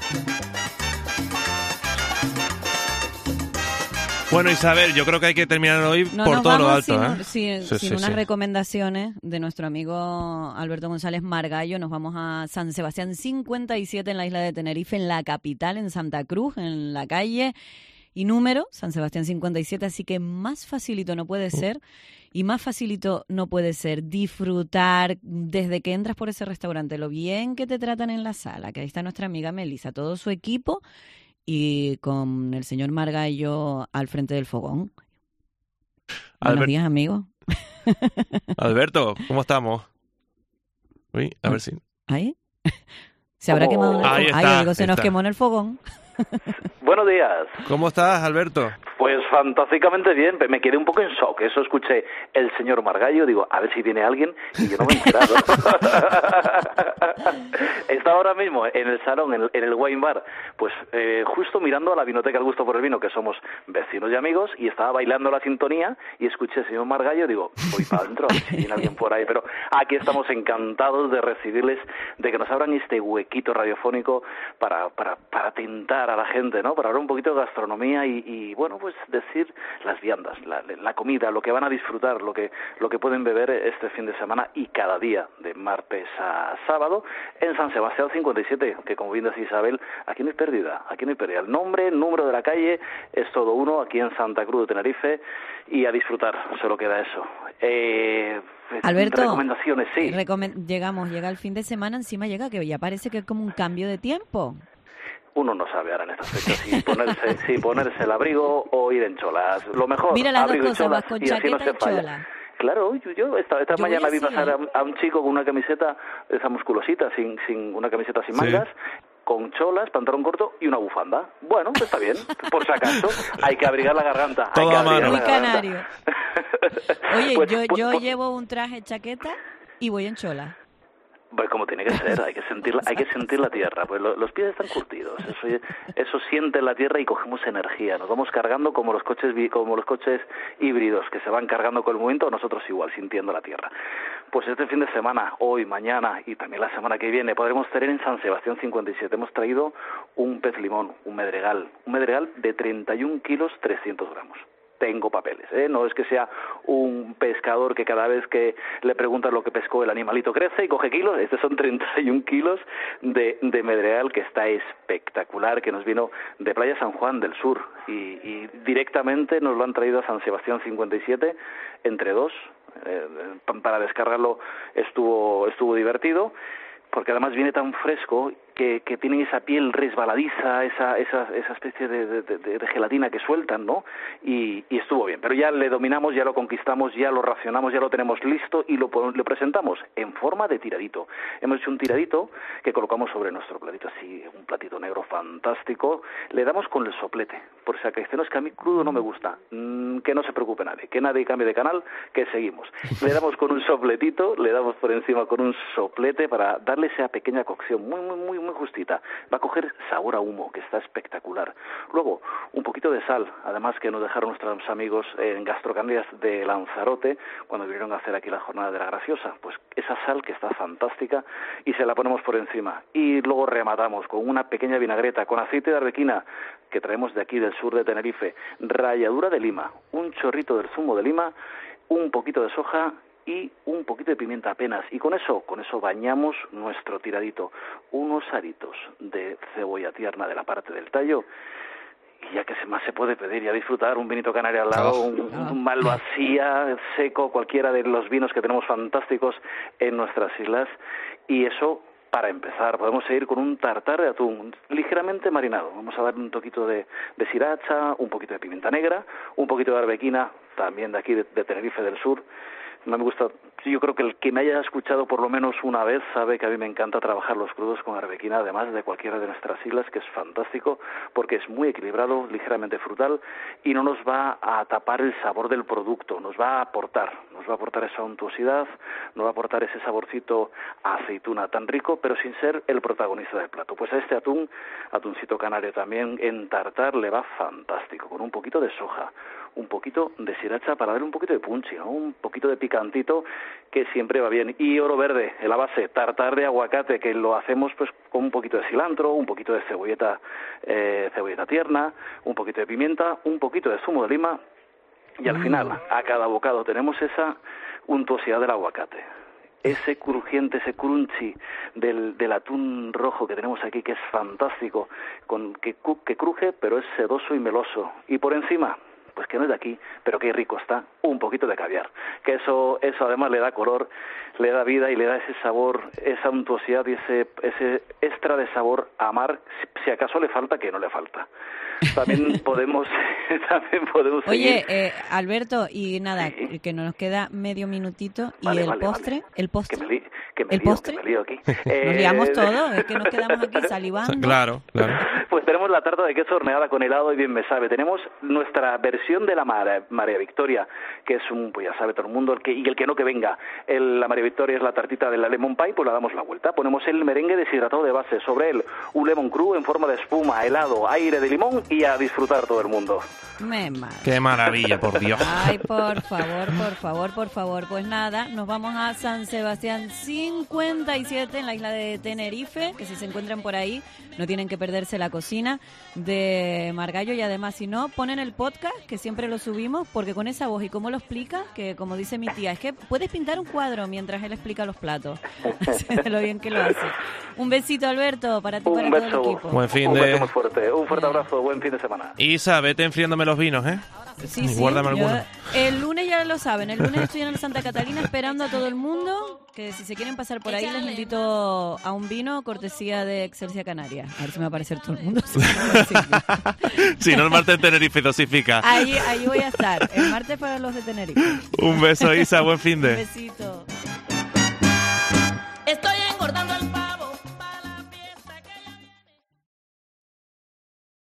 Bueno, Isabel, yo creo que hay que terminar hoy No, por nos todo lo vamos alto, sin unas recomendaciones de nuestro amigo Alberto González Margallo. Nos vamos a San Sebastián 57 en la isla de Tenerife, en la capital, en Santa Cruz, en la calle y número, San Sebastián 57. Así que más facilito no puede ser. Y más facilito no puede ser disfrutar desde que entras por ese restaurante, lo bien que te tratan en la sala, que ahí está nuestra amiga Melissa, todo su equipo, y con el señor Margallo al frente del fogón. Buenos días, amigo. Alberto, ¿cómo estamos? Uy, a ver si... ¿Ahí? ¿Se habrá quemado en el fogón? Ahí está, yo digo, se nos quemó en el fogón. Buenos días. ¿Cómo estás, Alberto? Pues fantásticamente bien, me quedé un poco en shock. Eso escuché el señor Margallo, digo, a ver si viene alguien, y yo no me he enterado. Está ahora mismo en el salón, en el wine bar, pues justo mirando a la vinoteca El Gusto por el Vino, que somos vecinos y amigos, y estaba bailando la sintonía, y escuché al señor Margallo, digo, voy para adentro, a ver si viene alguien por ahí. Pero aquí estamos encantados de recibirles, de que nos abran este huequito radiofónico para tentar a la gente, ¿no? Para hablar un poquito de gastronomía y bueno, pues decir las viandas, la comida, lo que van a disfrutar, lo que pueden beber este fin de semana y cada día, de martes a sábado, en San Sebastián 57, que como bien decía Isabel, aquí no hay pérdida, el nombre, el número de la calle, es todo uno, aquí en Santa Cruz de Tenerife, y a disfrutar, solo queda eso. Alberto, recomendaciones, sí. Llega el fin de semana, encima llega que ya parece que es como un cambio de tiempo. Uno no sabe ahora en estas fechas si ponerse el abrigo o ir en cholas. Lo mejor, mira las abrigo dos cosas, y cholas, vas con y así no chaqueta se y falla. chola. Claro, yo esta mañana vi pasar a un chico con una camiseta, esa musculosita, sin una camiseta sin mangas, con cholas, pantalón corto y una bufanda. Bueno, pues está bien, por si acaso, hay que abrigar la garganta. Todo a mano. Muy canario. Oye, Pues, yo llevo un traje chaqueta y voy en chola. Pues como tiene que ser, hay que sentir la tierra, pues los pies están curtidos, eso siente la tierra y cogemos energía, nos vamos cargando como los coches híbridos que se van cargando con el movimiento, nosotros igual, sintiendo la tierra. Pues este fin de semana, hoy, mañana y también la semana que viene, podremos tener en San Sebastián 57, hemos traído un pez limón, un medregal de 31 kilos 300 gramos. Tengo papeles, no es que sea un pescador que cada vez que le preguntan lo que pescó el animalito crece y coge kilos. Estos son 31 kilos de medregal, que está espectacular, que nos vino de Playa San Juan del Sur y directamente nos lo han traído a San Sebastián 57 entre dos. Para descargarlo estuvo divertido, porque además viene tan fresco que tienen esa piel resbaladiza, esa especie de gelatina que sueltan, ¿no? Y estuvo bien, pero ya le dominamos, ya lo conquistamos, ya lo racionamos, ya lo tenemos listo y lo presentamos en forma de tiradito. Hemos hecho un tiradito que colocamos sobre nuestro platito, así, un platito negro fantástico. Le damos con el soplete, por si acaso, no es que a mí crudo no me gusta, que no se preocupe nadie, que nadie cambie de canal, que seguimos. Le damos con un sopletito, le damos por encima con un soplete para darle esa pequeña cocción muy justita. Va a coger sabor a humo, que está espectacular. Luego, un poquito de sal, además que nos dejaron nuestros amigos en Gastrocanarias de Lanzarote, cuando vinieron a hacer aquí la jornada de la graciosa. Pues esa sal que está fantástica y se la ponemos por encima. Y luego rematamos con una pequeña vinagreta, con aceite de arbequina, que traemos de aquí del sur de Tenerife, ralladura de lima, un chorrito del zumo de lima, un poquito de soja y un poquito de pimienta apenas, y con eso bañamos nuestro tiradito, unos aritos de cebolla tierna de la parte del tallo, y ya que más se puede pedir, y a disfrutar un vinito canario al lado, un Malvasía seco, cualquiera de los vinos que tenemos fantásticos en nuestras islas, y eso para empezar. Podemos seguir con un tartar de atún ligeramente marinado. Vamos a dar un toquito de sriracha, un poquito de pimienta negra, un poquito de arbequina, también de aquí de Tenerife del Sur. No me gusta, yo creo que el que me haya escuchado por lo menos una vez sabe que a mí me encanta trabajar los crudos con arbequina, además de cualquiera de nuestras islas, que es fantástico porque es muy equilibrado, ligeramente frutal y no nos va a tapar el sabor del producto, nos va a aportar, nos va a aportar esa untuosidad, nos va a aportar ese saborcito a aceituna tan rico, pero sin ser el protagonista del plato. Pues a este atuncito canario también en tartar le va fantástico, con un poquito de soja, un poquito de sriracha para darle un poquito de punchi, ¿no? Un poquito de picantito que siempre va bien. Y oro verde, en la base, tartar de aguacate, que lo hacemos pues con un poquito de cilantro, un poquito de cebolleta tierna, un poquito de pimienta, un poquito de zumo de lima, y al final, a cada bocado tenemos esa untuosidad del aguacate. Ese crujiente, ese crunchy del atún rojo que tenemos aquí, que es fantástico, que cruje, pero es sedoso y meloso. Y por encima, pues que no es de aquí, pero qué rico está, un poquito de caviar. Que eso además le da color, le da vida y le da ese sabor, esa untuosidad y ese extra de sabor a mar, si acaso le falta, que no le falta. También podemos Oye, seguir. Alberto, y nada, Sí. que nos queda medio minutito. ¿Y Vale, el vale, postre? vale. ¿El postre? Que me ¿El postre? lío aquí. Nos liamos todos, es que nos quedamos aquí salivando. Claro. Pues tenemos la tarta de queso horneada con helado y bien me sabe. Tenemos nuestra versión de la María Victoria, que es pues ya sabe todo el mundo, y el que no que venga. La María Victoria es la tartita de la lemon pie, pues la damos la vuelta. Ponemos el merengue deshidratado de base, sobre él un lemon cru en forma de espuma, helado, aire de limón y a disfrutar todo el mundo. Qué maravilla, por Dios. Ay, por favor. Pues nada, nos vamos a San Sebastián 57 en la isla de Tenerife, que si se encuentran por ahí no tienen que perderse la cocina de Margallo, y además si no, ponen el podcast, que siempre lo subimos, porque con esa voz y cómo lo explica, que como dice mi tía, es que puedes pintar un cuadro mientras él explica los platos. Así de lo bien que lo hace. Un besito, Alberto, para ti y para todo el equipo. Buen fin Un de... beso muy fuerte, un fuerte abrazo, buen fin de semana. Isa, vete enfriándome los vinos, ¿eh? Sí, Y guárdame alguno. El lunes ya lo saben, el lunes estoy en el Santa Catalina esperando a todo el mundo, que si se quieren pasar por ahí les invito a un vino cortesía de Excelsia Canaria. A ver si me va a aparecer todo el mundo. Si no, el martes en Tenerife dosifica. Ahí voy a estar, el martes para los de Tenerife. Un beso, Isa, buen fin Un de... besito.